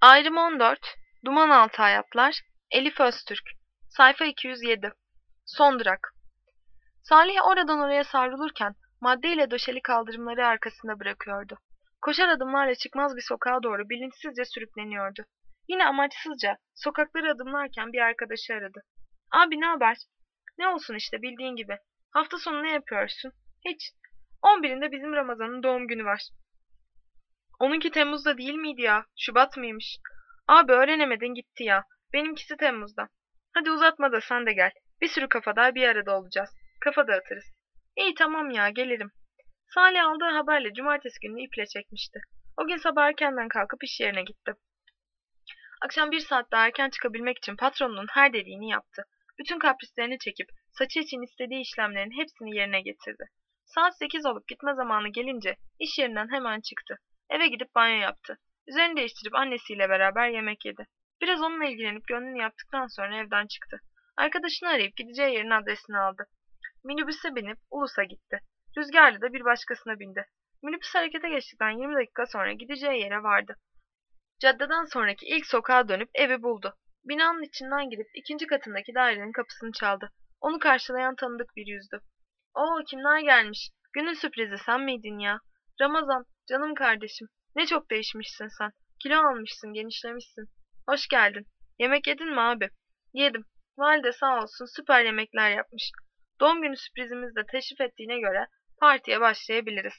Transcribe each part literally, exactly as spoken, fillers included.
Ayrım on dört, Dumanaltı Hayatlar, Elif Öztürk, sayfa iki yüz yedi. Son durak. Salih oradan oraya savrulurken maddeyle döşeli kaldırımları arkasında bırakıyordu. Koşar adımlarla çıkmaz bir sokağa doğru bilinçsizce sürükleniyordu. Yine amaçsızca sokakları adımlarken bir arkadaşı aradı. Abi ne haber? Ne olsun işte bildiğin gibi. Hafta sonu ne yapıyorsun? Hiç. on birinde bizim Ramazan'ın doğum günü var. Onunki Temmuz'da değil miydi ya? Şubat mıymış? Abi öğrenemedin gitti ya. Benimkisi Temmuz'da. Hadi uzatma da sen de gel. Bir sürü kafadar bir arada olacağız. Kafa dağıtırız. İyi tamam ya gelirim. Salih aldığı haberle cumartesi gününü iple çekmişti. O gün sabah erkenden kalkıp iş yerine gitti. Akşam bir saat daha erken çıkabilmek için patronunun her dediğini yaptı. Bütün kaprislerini çekip saçı için istediği işlemlerin hepsini yerine getirdi. Saat sekiz olup gitme zamanı gelince iş yerinden hemen çıktı. Eve gidip banyo yaptı. Üzerini değiştirip annesiyle beraber yemek yedi. Biraz onunla ilgilenip gönlünü yaptıktan sonra evden çıktı. Arkadaşını arayıp gideceği yerin adresini aldı. Minibüse binip Ulus'a gitti. Rüzgarlı da bir başkasına bindi. Minibüs harekete geçtikten yirmi dakika sonra gideceği yere vardı. Caddeden sonraki ilk sokağa dönüp evi buldu. Binanın içinden girip ikinci katındaki dairenin kapısını çaldı. Onu karşılayan tanıdık bir yüzdü. Oo kimler gelmiş? Günün sürprizi sen miydin ya? Ramazan, canım kardeşim. Ne çok değişmişsin sen. Kilo almışsın, genişlemişsin. Hoş geldin. Yemek yedin mi abi? Yedim. Valide sağ olsun süper yemekler yapmış. Doğum günü sürprizimizi de teşrif ettiğine göre partiye başlayabiliriz.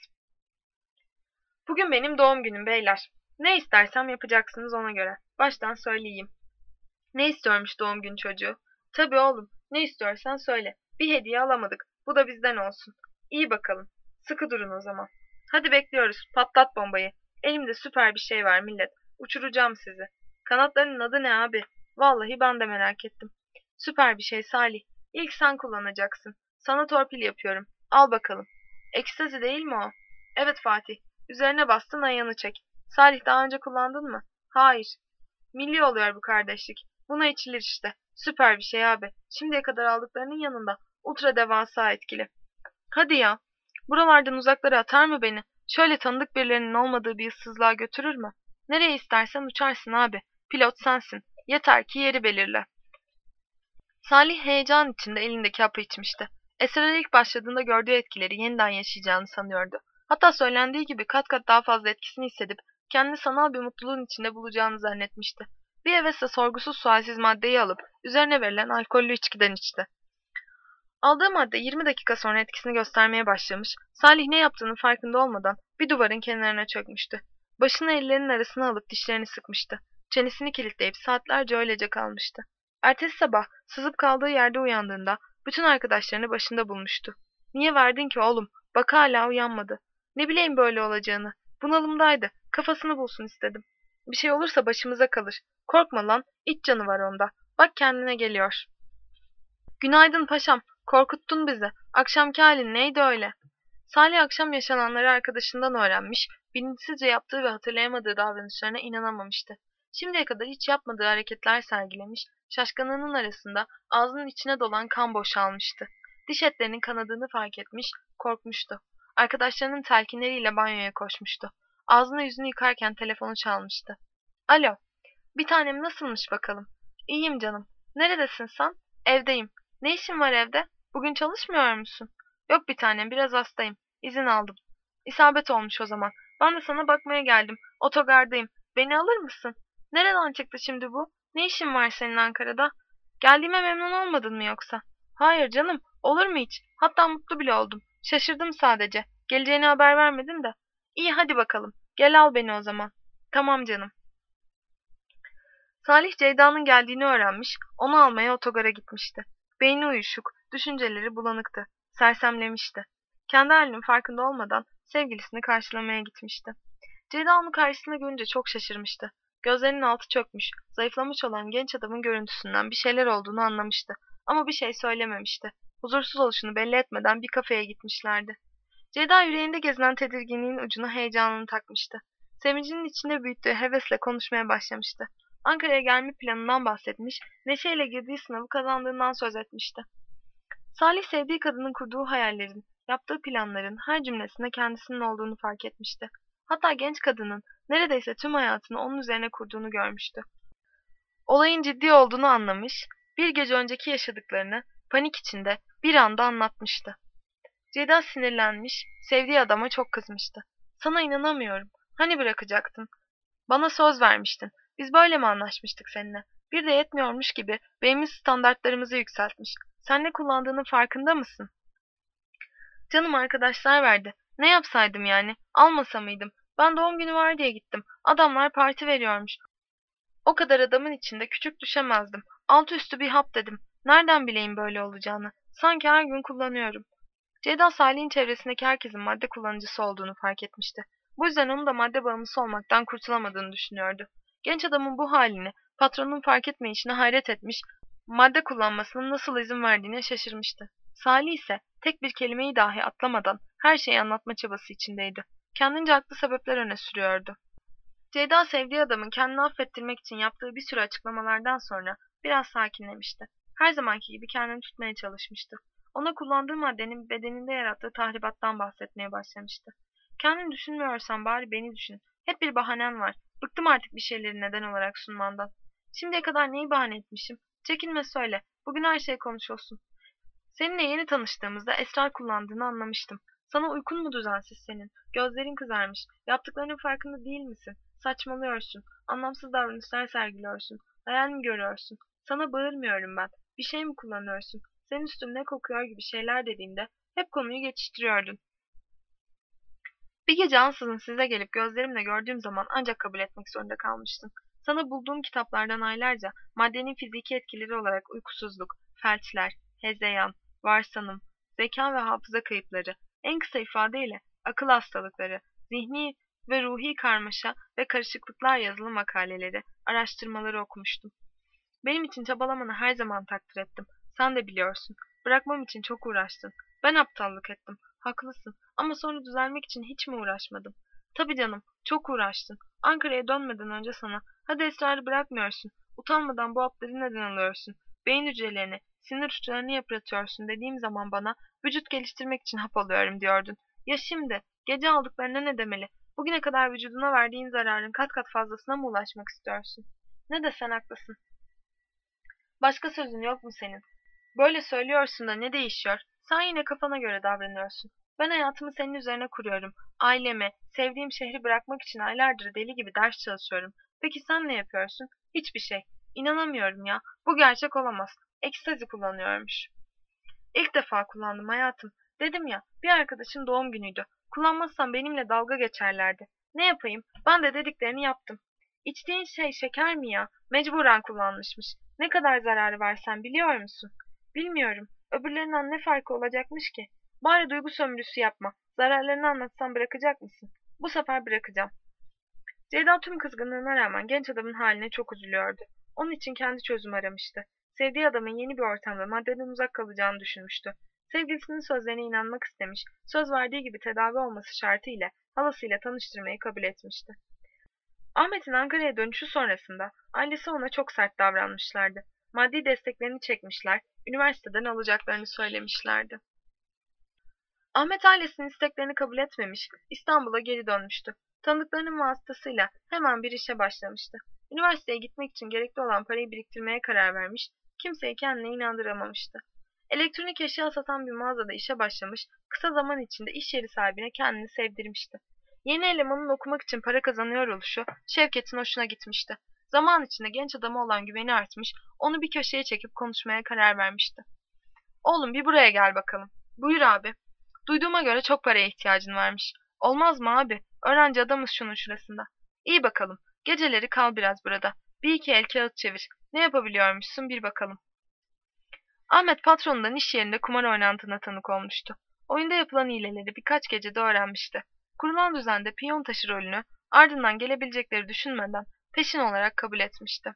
Bugün benim doğum günüm beyler. Ne istersem yapacaksınız ona göre. Baştan söyleyeyim. Ne istiyormuş doğum günü çocuğu? Tabii oğlum. Ne istiyorsan söyle. Bir hediye alamadık. Bu da bizden olsun. İyi bakalım. Sıkı durun o zaman. Hadi bekliyoruz. Patlat bombayı. Elimde süper bir şey var millet. Uçuracağım sizi. Kanatlarının adı ne abi? Vallahi ben de merak ettim. Süper bir şey Salih. İlk sen kullanacaksın. Sana torpil yapıyorum. Al bakalım. Ekstazi değil mi o? Evet Fatih. Üzerine bastın ayağını çek. Salih daha önce kullandın mı? Hayır. Milli oluyor bu kardeşlik. Buna içilir işte. Süper bir şey abi. Şimdiye kadar aldıklarının yanında ultra devasa etkili. Hadi ya. Buralardan uzaklara atar mı beni? Şöyle tanıdık birilerinin olmadığı bir ıssızlığa götürür mü? Nereye istersen uçarsın abi. Pilot sensin. Yeter ki yeri belirle. Salih heyecan içinde elindeki hapı içmişti. Esrar ilk başladığında gördüğü etkileri yeniden yaşayacağını sanıyordu. Hatta söylendiği gibi kat kat daha fazla etkisini hissedip kendini sanal bir mutluluğun içinde bulacağını zannetmişti. Bir hevesle sorgusuz sualsiz maddeyi alıp üzerine verilen alkollü içkiden içti. Aldığı madde yirmi dakika sonra etkisini göstermeye başlamış, Salih ne yaptığının farkında olmadan bir duvarın kenarına çökmüştü. Başını ellerinin arasına alıp dişlerini sıkmıştı. Çenesini kilitleyip saatlerce öylece kalmıştı. Ertesi sabah sızıp kaldığı yerde uyandığında bütün arkadaşlarını başında bulmuştu. Niye verdin ki oğlum? Bak hala uyanmadı. Ne bileyim böyle olacağını. Bunalımdaydı. Kafasını bulsun istedim. Bir şey olursa başımıza kalır. Korkma lan. İç canı var onda. Bak kendine geliyor. Günaydın paşam. Korkuttun bizi. Akşamki halin neydi öyle? Salih akşam yaşananları arkadaşından öğrenmiş, bilinçsizce yaptığı ve hatırlayamadığı davranışlarına inanamamıştı. Şimdiye kadar hiç yapmadığı hareketler sergilemiş, şaşkınlığının arasında ağzının içine dolan kan boşalmıştı. Diş etlerinin kanadığını fark etmiş, korkmuştu. Arkadaşlarının telkinleriyle banyoya koşmuştu. Ağzını yüzünü yıkarken telefonu çalmıştı. Alo, bir tanem nasılmış bakalım? İyiyim canım. Neredesin sen? Evdeyim. Ne işin var evde? Bugün çalışmıyor musun? Yok bir tanem, biraz hastayım. İzin aldım. İsabet olmuş o zaman. Ben de sana bakmaya geldim. Otogardayım. Beni alır mısın? Nereden çıktı şimdi bu? Ne işin var senin Ankara'da? Geldiğime memnun olmadın mı yoksa? Hayır canım, olur mu hiç? Hatta mutlu bile oldum. Şaşırdım sadece. Geleceğini haber vermedin de. İyi hadi bakalım. Gel al beni o zaman. Tamam canım. Salih Ceyda'nın geldiğini öğrenmiş, onu almaya otogara gitmişti. Beyni uyuşuk, düşünceleri bulanıktı, sersemlemişti. Kendi halinin farkında olmadan sevgilisini karşılamaya gitmişti. Ceyda onu karşısında görünce çok şaşırmıştı. Gözlerinin altı çökmüş, zayıflamış olan genç adamın görüntüsünden bir şeyler olduğunu anlamıştı. Ama bir şey söylememişti. Huzursuz oluşunu belli etmeden bir kafeye gitmişlerdi. Ceyda yüreğinde gezilen tedirginliğin ucuna heyecanını takmıştı. Sevincinin içinde büyüttüğü hevesle konuşmaya başlamıştı. Ankara'ya gelme planından bahsetmiş, neşeyle girdiği sınavı kazandığından söz etmişti. Salih sevdiği kadının kurduğu hayallerin, yaptığı planların her cümlesinde kendisinin olduğunu fark etmişti. Hatta genç kadının Neredeyse tüm hayatını onun üzerine kurduğunu görmüştü. Olayın ciddi olduğunu anlamış, bir gece önceki yaşadıklarını panik içinde bir anda anlatmıştı. Ceyda sinirlenmiş, sevdiği adama çok kızmıştı. Sana inanamıyorum. Hani bırakacaktın? Bana söz vermiştin. Biz böyle mi anlaşmıştık seninle? Bir de yetmiyormuş gibi benim standartlarımızı yükseltmiş. Sen ne kullandığının farkında mısın? Canım arkadaşlar verdi. Ne yapsaydım yani? Almasa mıydım? Ben doğum günü var diye gittim. Adamlar parti veriyormuş. O kadar adamın içinde küçük düşemezdim. Altı üstü bir hap dedim. Nereden bileyim böyle olacağını? Sanki her gün kullanıyorum. Ceyda Salih'in çevresindeki herkesin madde kullanıcısı olduğunu fark etmişti. Bu yüzden onun da madde bağımlısı olmaktan kurtulamadığını düşünüyordu. Genç adamın bu halini, patronun fark etmeyişine hayret etmiş, madde kullanmasının nasıl izin verdiğine şaşırmıştı. Salih ise tek bir kelimeyi dahi atlamadan her şeyi anlatma çabası içindeydi. Kendince haklı sebepler öne sürüyordu. Ceyda sevdiği adamın kendini affettirmek için yaptığı bir sürü açıklamalardan sonra biraz sakinlemişti. Her zamanki gibi kendini tutmaya çalışmıştı. Ona kullandığı maddenin bedeninde yarattığı tahribattan bahsetmeye başlamıştı. Kendini düşünmüyorsan bari beni düşün. Hep bir bahanen var. Bıktım artık bir şeyleri neden olarak sunmandan. Şimdiye kadar neyi bahane etmişim? Çekinme söyle. Bugün her şey konuşulsun. Seninle yeni tanıştığımızda esrar kullandığını anlamıştım. Sana uykun mu düzensiz senin? Gözlerin kızarmış. Yaptıklarının farkında değil misin? Saçmalıyorsun. Anlamsız davranışlar sergiliyorsun. Hayal mi görüyorsun? Sana bağırmıyorum ben. Bir şey mi kullanıyorsun? Senin üstün ne kokuyor gibi şeyler dediğinde hep konuyu geçiştiriyordun. Bir gece ansızın size gelip gözlerimle gördüğüm zaman ancak kabul etmek zorunda kalmıştım. Sana bulduğum kitaplardan aylarca maddenin fiziki etkileri olarak uykusuzluk, felçler, hezeyan, varsanım, zeka ve hafıza kayıpları, en kısa ifadeyle akıl hastalıkları, zihni ve ruhi karmaşa ve karışıklıklar yazılı makaleleri, araştırmaları okumuştum. Benim için çabalamanı her zaman takdir ettim. Sen de biliyorsun. Bırakmam için çok uğraştın. Ben aptallık ettim. Haklısın. Ama sonra düzelmek için hiç mi uğraşmadım? Tabii canım. Çok uğraştın. Ankara'ya dönmeden önce sana hadi esrarı bırakmıyorsun. Utanmadan bu hapları neden alıyorsun? Beyin hücrelerini, sinir uçlarını yıpratıyorsun dediğim zaman bana vücut geliştirmek için hap alıyorum diyordun. Ya şimdi? Gece aldıklarına ne demeli? Bugüne kadar vücuduna verdiğin zararın kat kat fazlasına mı ulaşmak istiyorsun? Ne desen haklısın. Başka sözün yok mu senin? Böyle söylüyorsun da ne değişiyor? Sen yine kafana göre davranıyorsun. Ben hayatımı senin üzerine kuruyorum. Ailemi, sevdiğim şehri bırakmak için aylardır deli gibi ders çalışıyorum. Peki sen ne yapıyorsun? Hiçbir şey. İnanamıyorum ya. Bu gerçek olamaz. Ekstazi kullanıyormuş. İlk defa kullandım hayatım. Dedim ya, bir arkadaşın doğum günüydü. Kullanmazsam benimle dalga geçerlerdi. Ne yapayım? Ben de dediklerini yaptım. İçtiğin şey şeker mi ya? Mecburen kullanmışmış. Ne kadar zararı var sen biliyor musun? Bilmiyorum. Öbürlerinden ne farkı olacakmış ki? Bari duygu sömürüsü yapma. Zararlarını anlatsam bırakacak mısın? Bu sefer bırakacağım. Ceyda tüm kızgınlığına rağmen genç adamın haline çok üzülüyordu. Onun için kendi çözüm aramıştı. Sevdiği adamın yeni bir ortamda maddeden uzak kalacağını düşünmüştü. Sevgilisinin sözlerine inanmak istemiş, söz verdiği gibi tedavi olması şartıyla halasıyla tanıştırmayı kabul etmişti. Ahmet'in Ankara'ya dönüşü sonrasında ailesi ona çok sert davranmışlardı. Maddi desteklerini çekmişler, üniversiteden alacaklarını söylemişlerdi. Ahmet ailesinin isteklerini kabul etmemiş, İstanbul'a geri dönmüştü. Tanıdıklarının vasıtasıyla hemen bir işe başlamıştı. Üniversiteye gitmek için gerekli olan parayı biriktirmeye karar vermiş, kimseyi kendine inandıramamıştı. Elektronik eşya satan bir mağazada işe başlamış, kısa zaman içinde iş yeri sahibine kendini sevdirmişti. Yeni elemanın okumak için para kazanıyor oluşu Şevket'in hoşuna gitmişti. Zaman içinde genç adama olan güveni artmış, onu bir köşeye çekip konuşmaya karar vermişti. Oğlum bir buraya gel bakalım. Buyur abi. Duyduğuma göre çok paraya ihtiyacın varmış. Olmaz mı abi? Öğrenci adamız şunun şurasında. İyi bakalım. Geceleri kal biraz burada. Bir iki el kağıt çevir. Ne yapabiliyormuşsun bir bakalım. Ahmet patronundan iş yerinde kumar oynandığına tanık olmuştu. Oyunda yapılan hileleri birkaç gecede öğrenmişti. Kurulan düzende piyon taşı rolünü ardından gelebilecekleri düşünmeden peşin olarak kabul etmişti.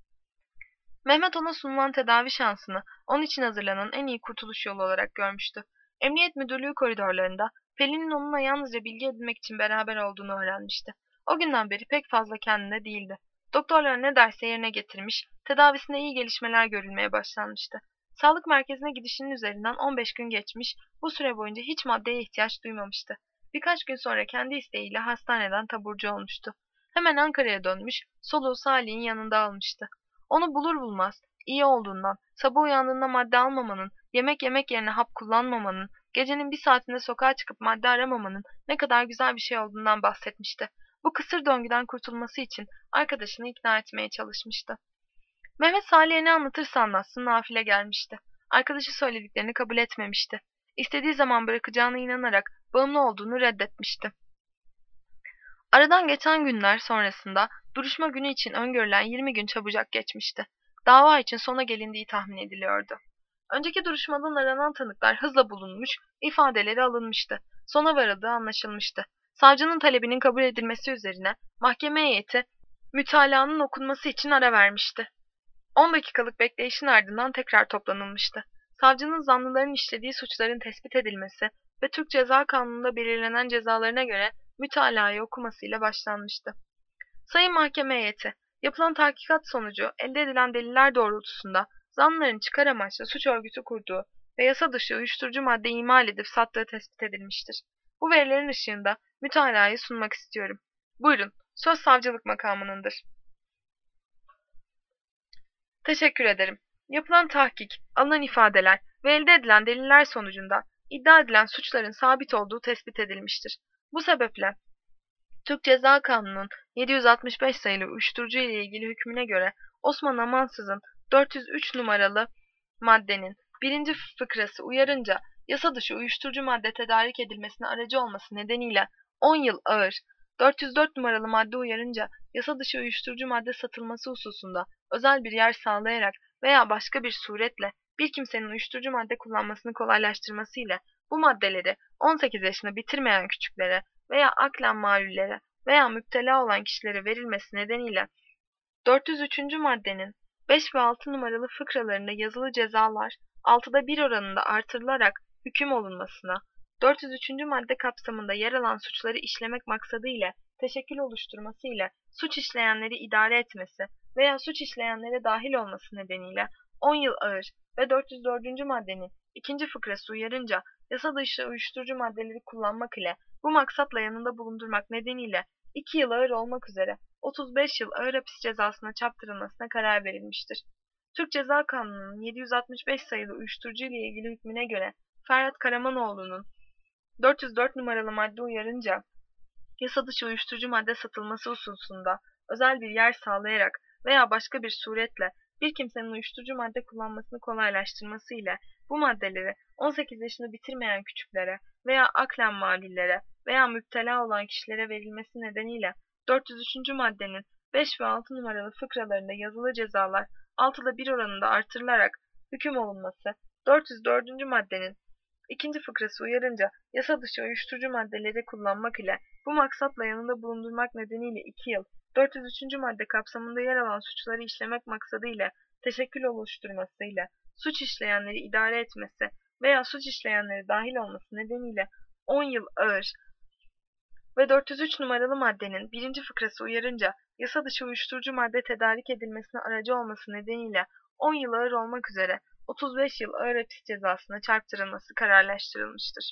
Mehmet ona sunulan tedavi şansını onun için hazırlanan en iyi kurtuluş yolu olarak görmüştü. Emniyet müdürlüğü koridorlarında Pelin'in onunla yalnızca bilgi edinmek için beraber olduğunu öğrenmişti. O günden beri pek fazla kendinde değildi. Doktorlar ne derse yerine getirmiş, tedavisinde iyi gelişmeler görülmeye başlanmıştı. Sağlık merkezine gidişinin üzerinden on beş gün geçmiş, bu süre boyunca hiç maddeye ihtiyaç duymamıştı. Birkaç gün sonra kendi isteğiyle hastaneden taburcu olmuştu. Hemen Ankara'ya dönmüş, soluğu Salih'in yanında almıştı. Onu bulur bulmaz, iyi olduğundan, sabah uyandığında madde almamanın, yemek yemek yerine hap kullanmamanın, gecenin bir saatinde sokağa çıkıp madde aramamanın ne kadar güzel bir şey olduğundan bahsetmişti. Bu kısır döngüden kurtulması için arkadaşını ikna etmeye çalışmıştı. Mehmet Salih'e ne anlatırsa anlatsın nafile gelmişti. Arkadaşı söylediklerini kabul etmemişti. İstediği zaman bırakacağına inanarak bağımlı olduğunu reddetmişti. Aradan geçen günler sonrasında duruşma günü için öngörülen yirmi gün çabucak geçmişti. Dava için sona gelindiği tahmin ediliyordu. Önceki duruşmadan aranan tanıklar hızla bulunmuş, ifadeleri alınmıştı. Sona varıldığı anlaşılmıştı. Savcının talebinin kabul edilmesi üzerine mahkeme heyeti mütalaanın okunması için ara vermişti. On dakikalık bekleyişin ardından tekrar toplanılmıştı. Savcının zanlıların işlediği suçların tespit edilmesi ve Türk Ceza Kanunu'nda belirlenen cezalarına göre mütalayı okumasıyla başlanmıştı. Sayın Mahkeme Heyeti, yapılan tahkikat sonucu elde edilen deliller doğrultusunda zanlıların çıkar amaçlı suç örgütü kurduğu ve yasa dışı uyuşturucu madde imal edip sattığı tespit edilmiştir. Bu verilerin ışığında mütalayı sunmak istiyorum. Buyurun, söz savcılık makamınındır. Teşekkür ederim. Yapılan tahkik, alınan ifadeler ve elde edilen deliller sonucunda iddia edilen suçların sabit olduğu tespit edilmiştir. Bu sebeple Türk Ceza Kanunu'nun yedi yüz altmış beş sayılı uyuşturucu ile ilgili hükmüne göre Osman Amansız'ın dört yüz üç numaralı maddenin birinci fıkrası uyarınca yasa dışı uyuşturucu madde tedarik edilmesine aracı olması nedeniyle on yıl ağır, dört yüz dört numaralı madde uyarınca yasa dışı uyuşturucu madde satılması hususunda özel bir yer sağlayarak veya başka bir suretle bir kimsenin uyuşturucu madde kullanmasını kolaylaştırması ile bu maddeleri on sekiz yaşını bitirmeyen küçüklere veya aklen malullere veya müptela olan kişilere verilmesi nedeniyle dört yüz üçüncü maddenin beş ve altı numaralı fıkralarında yazılı cezalar altıda bir oranında artırılarak hüküm olunmasına, dört yüz üçüncü madde kapsamında yer alan suçları işlemek maksadı ile teşekkül oluşturması ile suç işleyenleri idare etmesi veya suç işleyenlere dahil olması nedeniyle on yıl ağır ve dört yüz dördüncü maddenin ikinci fıkrası uyarınca yasa dışı uyuşturucu maddeleri kullanmak ile bu maksatla yanında bulundurmak nedeniyle iki yıl ağır olmak üzere otuz beş yıl ağır hapis cezasına çarptırılmasına karar verilmiştir. Türk Ceza Kanunu'nun yedi yüz altmış beş sayılı uyuşturucu ile ilgili hükmüne göre Ferhat Karamanoğlu'nun dört yüz dört numaralı madde uyarınca yasa dışı uyuşturucu madde satılması hususunda özel bir yer sağlayarak veya başka bir suretle bir kimsenin uyuşturucu madde kullanmasını kolaylaştırması ile bu maddeleri on sekiz yaşını bitirmeyen küçüklere veya aklen malullere veya müptela olan kişilere verilmesi nedeniyle dört yüz üçüncü maddenin beş ve altı numaralı fıkralarında yazılı cezalar altıda bir oranında artırılarak hüküm olunması, dört yüz dördüncü maddenin ikinci fıkrası uyarınca yasa dışı uyuşturucu maddeleri kullanmak ile bu maksatla yanında bulundurmak nedeniyle iki yıl, dört yüz üçüncü madde kapsamında yer alan suçları işlemek maksadı ile teşekkül oluşturması ile suç işleyenleri idare etmesi veya suç işleyenleri dahil olması nedeniyle on yıl ağır ve dört yüz üç numaralı maddenin birinci fıkrası uyarınca yasa dışı uyuşturucu madde tedarik edilmesine aracı olması nedeniyle on yıl ağır olmak üzere otuz beş yıl ağır hapis cezasına çarptırılması kararlaştırılmıştır.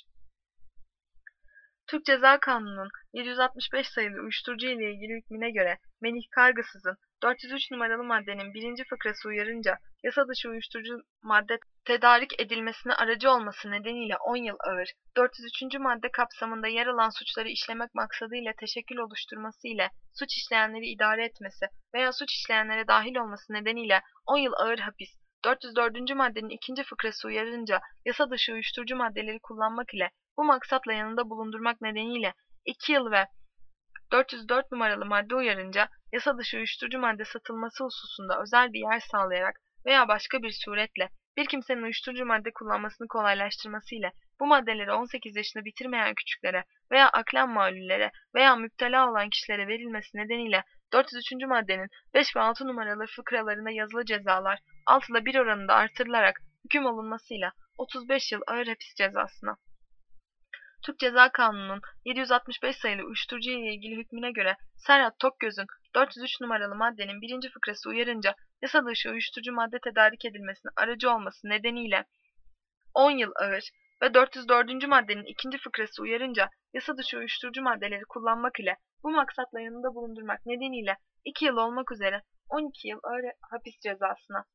Türk Ceza Kanunu'nun yedi yüz altmış beş sayılı uyuşturucu ile ilgili hükmüne göre Melih Kargısız'ın dört yüz üç numaralı maddenin birinci fıkrası uyarınca yasa dışı uyuşturucu madde tedarik edilmesine aracı olması nedeniyle on yıl ağır, dört yüz üçüncü madde kapsamında yer alan suçları işlemek maksadıyla teşekkül oluşturması ile suç işleyenleri idare etmesi veya suç işleyenlere dahil olması nedeniyle on yıl ağır hapis, dört yüz dördüncü maddenin ikinci fıkrası uyarınca yasa dışı uyuşturucu maddeleri kullanmak ile bu maksatla yanında bulundurmak nedeniyle iki yıl ve dört yüz dört numaralı madde uyarınca yasa dışı uyuşturucu madde satılması hususunda özel bir yer sağlayarak veya başka bir suretle bir kimsenin uyuşturucu madde kullanmasını kolaylaştırması ile bu maddeleri on sekiz yaşını bitirmeyen küçüklere veya aklen malullere veya müptela olan kişilere verilmesi nedeniyle dört yüz üçüncü maddenin beş ve altı numaralı fıkralarında yazılı cezalar altıda bir oranında artırılarak hüküm olunmasıyla otuz beş yıl ağır hapis cezasına. Türk Ceza Kanunu'nun yedi yüz altmış beş sayılı uyuşturucu ile ilgili hükmüne göre Serhat Tokgöz'ün dört yüz üç numaralı maddenin birinci fıkrası uyarınca yasa dışı uyuşturucu madde tedarik edilmesine aracı olması nedeniyle on yıl ağır ve dört yüz dördüncü maddenin ikinci fıkrası uyarınca yasa dışı uyuşturucu maddeleri kullanmak ile bu maksatla yanında bulundurmak nedeniyle iki yıl olmak üzere on iki yıl ağır hapis cezasına.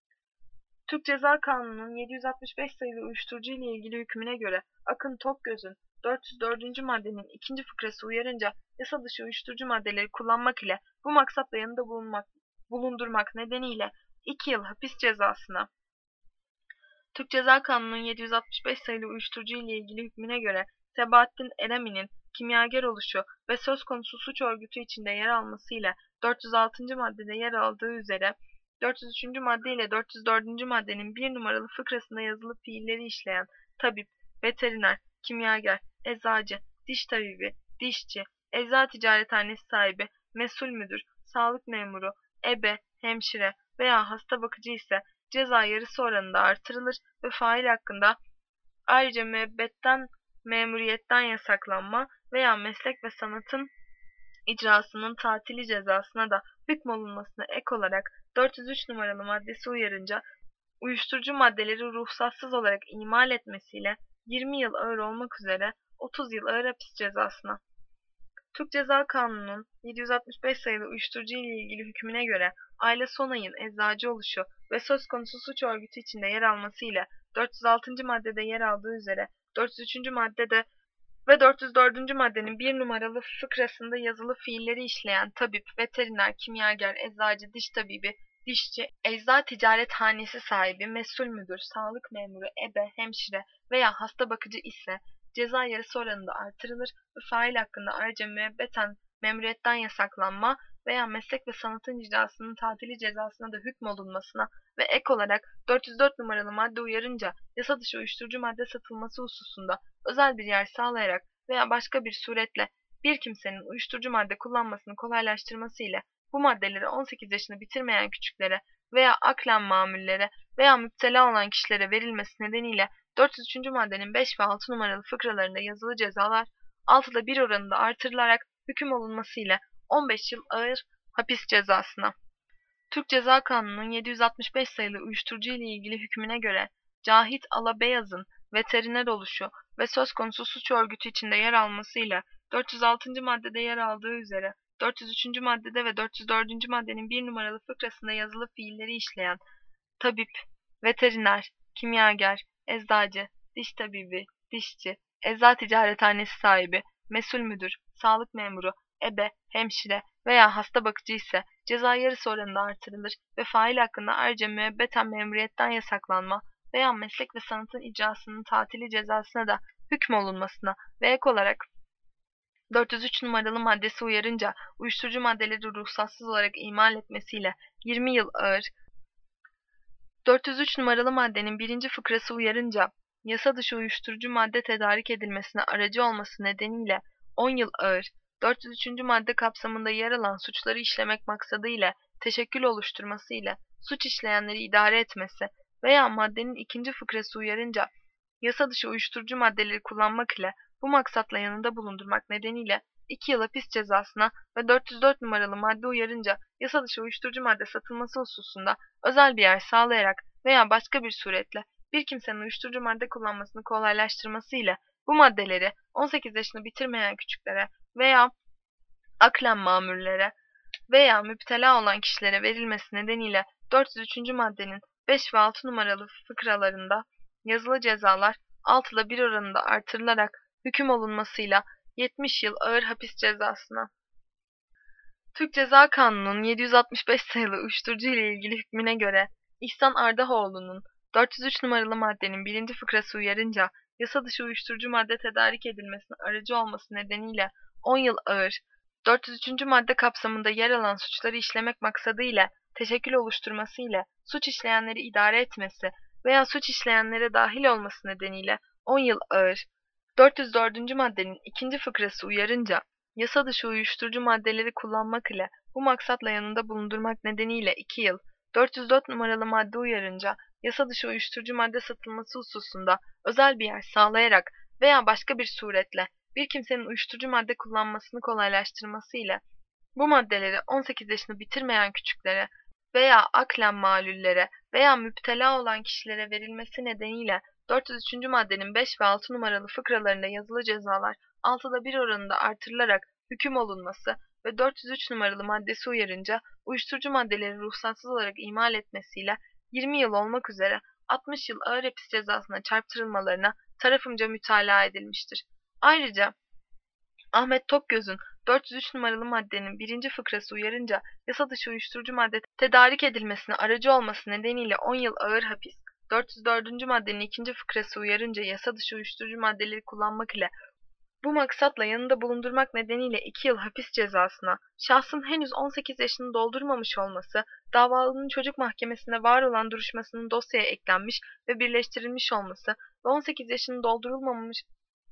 Türk Ceza Kanunu'nun yedi yüz altmış beş sayılı uyuşturucu ile ilgili hükmüne göre Akın Tokgöz'ün dört yüz dördüncü maddenin ikinci fıkrası uyarınca yasa dışı uyuşturucu maddeleri kullanmak ile bu maksatla yanında bulunmak, bulundurmak nedeniyle iki yıl hapis cezasına. Türk Ceza Kanunu'nun yedi yüz altmış beş sayılı uyuşturucu ile ilgili hükmüne göre Sebahattin Eremi'nin kimyager oluşu ve söz konusu suç örgütü içinde yer alması ile dört yüz altıncı maddede yer aldığı üzere dört yüz üçüncü madde ile dört yüz dördüncü maddenin bir numaralı fıkrasında yazılı fiilleri işleyen tabip, veteriner, kimyager, eczacı, diş tabibi, dişçi, eczacı ticarethanesi sahibi, mesul müdür, sağlık memuru, ebe, hemşire veya hasta bakıcı ise ceza yarısı oranında artırılır ve fail hakkında ayrıca müebbetten memuriyetten yasaklanma veya meslek ve sanatın icrasının tatili cezasına da hükmolunmasına ek olarak dört yüz üç numaralı maddesi uyarınca uyuşturucu maddeleri ruhsatsız olarak imal etmesiyle yirmi yıl ağır olmak üzere otuz yıl ağır hapis cezasına. Türk Ceza Kanunu'nun yedi yüz altmış beş sayılı uyuşturucu ile ilgili hükmüne göre Ayla Sonay'ın eczacı oluşu ve söz konusu suç örgütü içinde yer alması ile dört yüz altıncı maddede yer aldığı üzere dört yüz üçüncü maddede ve dört yüz dördüncü maddenin bir numaralı fıkrasında yazılı fiilleri işleyen tabip, veteriner, kimyager, eczacı, diş tabibi, dişçi, eczacı ticarethanesi sahibi, mesul müdür, sağlık memuru, ebe, hemşire veya hasta bakıcı ise ceza yarısı oranında artırılır ve fail hakkında ayrıca müebbeten memuriyetten yasaklanma veya meslek ve sanatın icrasının tatili cezasına da hükmolunmasına ve ek olarak dört yüz dört numaralı madde uyarınca yasa dışı uyuşturucu madde satılması hususunda özel bir yer sağlayarak veya başka bir suretle bir kimsenin uyuşturucu madde kullanmasını kolaylaştırması ile bu maddeleri on sekiz yaşını bitirmeyen küçüklere veya aklen mamullere veya müptela olan kişilere verilmesi nedeniyle dört yüz üçüncü maddenin beş ve altı numaralı fıkralarında yazılı cezalar altıda bir oranında artırılarak hüküm olunmasıyla on beş yıl ağır hapis cezasına. Türk Ceza Kanunu'nun yedi yüz altmış beş sayılı uyuşturucu ile ilgili hükmüne göre Cahit Alabeyaz'ın veteriner oluşu ve söz konusu suç örgütü içinde yer almasıyla dört yüz altıncı maddede yer aldığı üzere dört yüz üçüncü maddede ve dört yüz dördüncü maddenin bir numaralı fıkrasında yazılı fiilleri işleyen tabip, veteriner, kimyager, eczacı, diş tabibi, dişçi, eczacı ticarethanesi sahibi, mesul müdür, sağlık memuru, ebe, hemşire veya hasta bakıcı ise ceza yarısı oranında artırılır ve fail hakkında ayrıca müebbeten memuriyetten yasaklanma veya meslek ve sanatın icrasının tatili cezasına da hükmolunmasına ve ek olarak dört yüz üç numaralı maddesi uyarınca uyuşturucu maddeleri ruhsatsız olarak imal etmesiyle yirmi yıl ağır, dört yüz üç numaralı maddenin birinci fıkrası uyarınca yasa dışı uyuşturucu madde tedarik edilmesine aracı olması nedeniyle on yıl ağır, dört yüz üçüncü madde kapsamında yer alan suçları işlemek maksadıyla teşekkül oluşturması ile suç işleyenleri idare etmesi veya maddenin ikinci fıkrası uyarınca yasa dışı uyuşturucu maddeleri kullanmak ile bu maksatla yanında bulundurmak nedeniyle iki yıl hapis cezasına ve dört yüz dört numaralı madde uyarınca yasa dışı uyuşturucu madde satılması hususunda özel bir yer sağlayarak veya başka bir suretle bir kimsenin uyuşturucu madde kullanmasını kolaylaştırması ile bu maddeleri on sekiz yaşını bitirmeyen küçüklere veya aklen mamurlere veya müptela olan kişilere verilmesi nedeniyle dört yüz üçüncü maddenin beş ve altı numaralı fıkralarında yazılı cezalar altıda bir oranında artırılarak hüküm olunmasıyla yetmiş yıl ağır hapis cezasına. Türk Ceza Kanunu'nun yedi yüz altmış beş sayılı uyuşturucu ile ilgili hükmüne göre İhsan Ardahoğlu'nun dört yüz üç numaralı maddenin birinci fıkrası uyarınca yasa dışı uyuşturucu madde tedarik edilmesine aracı olması nedeniyle on yıl ağır, dört yüz üçüncü madde kapsamında yer alan suçları işlemek maksadıyla teşekkül oluşturması ile suç işleyenleri idare etmesi veya suç işleyenlere dahil olması nedeniyle on yıl ağır, dört yüz dördüncü maddenin ikinci fıkrası uyarınca yasa dışı uyuşturucu maddeleri kullanmak ile bu maksatla yanında bulundurmak nedeniyle iki yıl, dört yüz dört numaralı madde uyarınca yasa dışı uyuşturucu madde satılması hususunda özel bir yer sağlayarak veya başka bir suretle bir kimsenin uyuşturucu madde kullanmasını kolaylaştırması ile bu maddeleri on sekiz yaşını bitirmeyen küçüklere veya aklen malullere veya müptela olan kişilere verilmesi nedeniyle dört yüz üçüncü maddenin beş ve altı numaralı fıkralarında yazılı cezalar altıda bir oranında artırılarak hüküm olunması ve dört yüz üç numaralı maddesi uyarınca uyuşturucu maddeleri ruhsatsız olarak imal etmesiyle yirmi yıl olmak üzere altmış yıl ağır hapis cezasına çarptırılmalarına tarafımca mütalaa edilmiştir. Ayrıca Ahmet Tokgöz'ün dört yüz üç numaralı maddenin birinci fıkrası uyarınca yasa dışı uyuşturucu madde tedarik edilmesine aracı olması nedeniyle on yıl ağır hapis, dört yüz dördüncü maddenin ikinci fıkrası uyarınca yasa dışı uyuşturucu maddeleri kullanmak ile bu maksatla yanında bulundurmak nedeniyle iki yıl hapis cezasına, şahsın henüz on sekiz yaşını doldurmamış olması, davalının çocuk mahkemesinde var olan duruşmasının dosyaya eklenmiş ve birleştirilmiş olması ve on sekiz yaşını doldurulmamış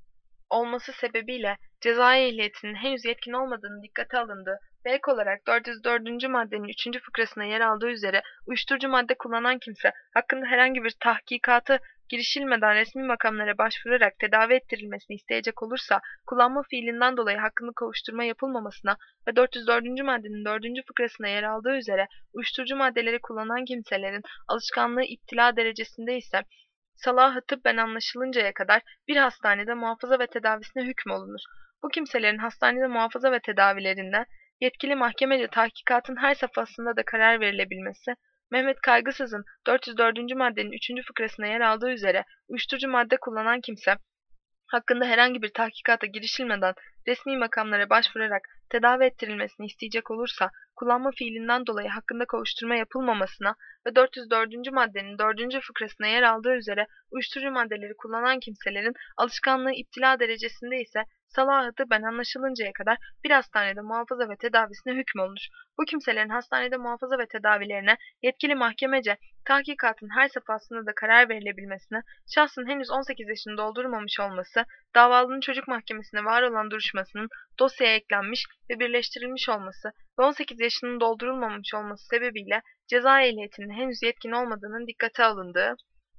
olması sebebiyle cezai ehliyetinin henüz yetkin olmadığını dikkate alındığı ve ek olarak dört yüz dördüncü maddenin üçüncü fıkrasına yer aldığı üzere uyuşturucu madde kullanan kimse hakkında herhangi bir tahkikatı girişilmeden resmi makamlara başvurarak tedavi ettirilmesini isteyecek olursa kullanma fiilinden dolayı hakkında kovuşturma yapılmamasına ve dört yüz dördüncü maddenin dördüncü fıkrasına yer aldığı üzere uyuşturucu maddeleri kullanan kimselerin alışkanlığı iptila derecesinde ise salahı tıbben anlaşılıncaya kadar bir hastanede muhafaza ve tedavisine hükmolunur. Bu kimselerin hastanede muhafaza ve tedavilerinde yetkili mahkemece tahkikatın her safhasında da karar verilebilmesi, Mehmet Kaygısız'ın dört yüz dördüncü maddenin üçüncü fıkrasına yer aldığı üzere uyuşturucu madde kullanan kimse hakkında herhangi bir tahkikata girişilmeden resmi makamlara başvurarak tedavi ettirilmesini isteyecek olursa kullanma fiilinden dolayı hakkında kovuşturma yapılmamasına ve dört yüz dördüncü maddenin dördüncü fıkrasına yer aldığı üzere uyuşturucu maddeleri kullanan kimselerin alışkanlığı iptila derecesinde ise salahı tıbben anlaşılıncaya kadar bir hastanede muhafaza ve tedavisine hükmolunur. Bu kimselerin hastanede muhafaza ve tedavilerine yetkili mahkemece tahkikatın her safhasında da karar verilebilmesine, şahsın henüz on sekiz yaşını doldurmamış olması, davalının çocuk mahkemesinde var olan duruşmasının dosyaya eklenmiş ve birleştirilmiş olması ve on sekiz yaşının doldurulmamış olması sebebiyle ceza ehliyetinin henüz yetkin olmadığının dikkate alındığı,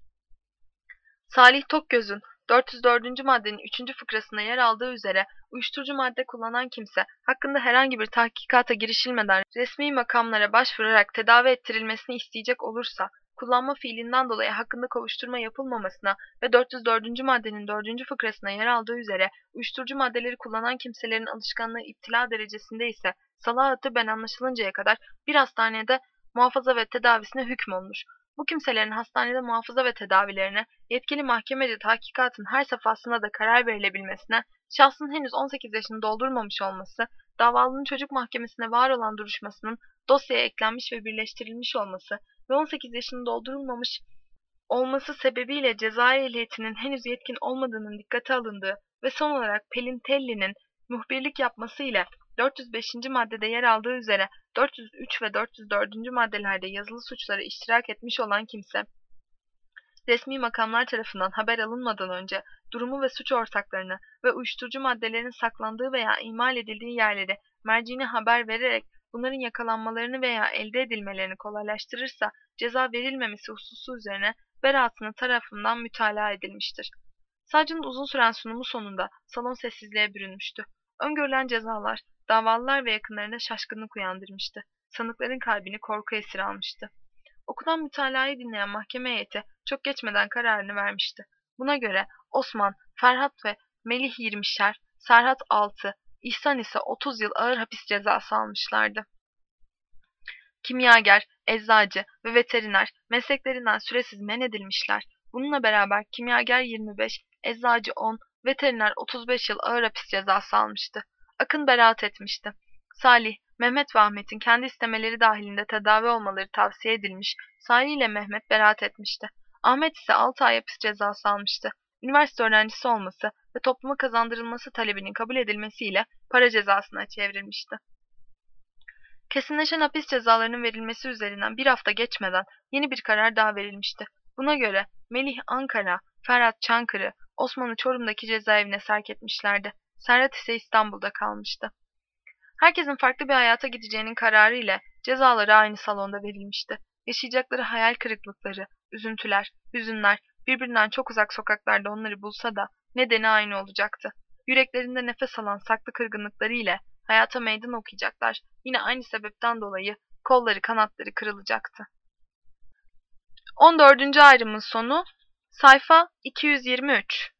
Salih Tokgöz'ün dört yüz dördüncü maddenin üçüncü fıkrasına yer aldığı üzere uyuşturucu madde kullanan kimse hakkında herhangi bir tahkikata girişilmeden resmi makamlara başvurarak tedavi ettirilmesini isteyecek olursa kullanma fiilinden dolayı hakkında kovuşturma yapılmamasına ve dört yüz dördüncü maddenin dördüncü fıkrasına yer aldığı üzere uyuşturucu maddeleri kullanan kimselerin alışkanlığı iptila derecesinde ise salahı tıbben anlaşılıncaya kadar bir hastanede muhafaza ve tedavisine hükmolunur. Bu kimselerin hastanede muhafaza ve tedavilerine yetkili mahkemece tahkikatın her safhasında da karar verilebilmesine, şahsın henüz on sekiz yaşını doldurmamış olması, davalının çocuk mahkemesine var olan duruşmasının dosyaya eklenmiş ve birleştirilmiş olması ve on sekiz yaşını doldurulmamış olması sebebiyle cezai ehliyetinin henüz yetkin olmadığının dikkate alındığı ve son olarak Pelin Telli'nin muhbirlik yapması ile dört yüz beşinci maddede yer aldığı üzere dört yüz üç ve dört yüz dördüncü maddelerde yazılı suçlara iştirak etmiş olan kimse, resmi makamlar tarafından haber alınmadan önce durumu ve suç ortaklarını ve uyuşturucu maddelerin saklandığı veya imal edildiği yerleri merciine haber vererek bunların yakalanmalarını veya elde edilmelerini kolaylaştırırsa ceza verilmemesi hususu üzerine beraatının tarafından mütalaa edilmiştir. Savcının uzun süren sunumu sonunda salon sessizliğe bürünmüştü. Öngörülen cezalar davalılar ve yakınlarına şaşkınlık uyandırmıştı. Sanıkların kalbini korku esir almıştı. Okunan mütalayı dinleyen mahkeme heyeti çok geçmeden kararını vermişti. Buna göre Osman, Ferhat ve Melih yirmişer, Serhat altı, İhsan ise otuz yıl ağır hapis cezası almışlardı. Kimyager, eczacı ve veteriner mesleklerinden süresiz men edilmişler. Bununla beraber kimyager yirmi beş, eczacı on, veteriner otuz beş yıl ağır hapis cezası almıştı. Akın beraat etmişti. Salih, Mehmet ve Ahmet'in kendi istemeleri dahilinde tedavi olmaları tavsiye edilmiş, Salih ile Mehmet beraat etmişti. Ahmet ise altı ay hapis cezası almıştı. Üniversite öğrencisi olması ve topluma kazandırılması talebinin kabul edilmesiyle para cezasına çevrilmişti. Kesinleşen hapis cezalarının verilmesi üzerinden bir hafta geçmeden yeni bir karar daha verilmişti. Buna göre Melih Ankara, Ferhat Çankırı, Osman'ı Çorum'daki cezaevine sevk etmişlerdi. Serhat ise İstanbul'da kalmıştı. Herkesin farklı bir hayata gideceğinin kararı ile cezaları aynı salonda verilmişti. Yaşayacakları hayal kırıklıkları, üzüntüler, hüzünler birbirinden çok uzak sokaklarda onları bulsa da nedeni aynı olacaktı. Yüreklerinde nefes alan saklı kırgınlıkları ile hayata meydan okuyacaklar. Yine aynı sebepten dolayı kolları kanatları kırılacaktı. on dördüncü ayrımın sonu sayfa iki yüz yirmi üç.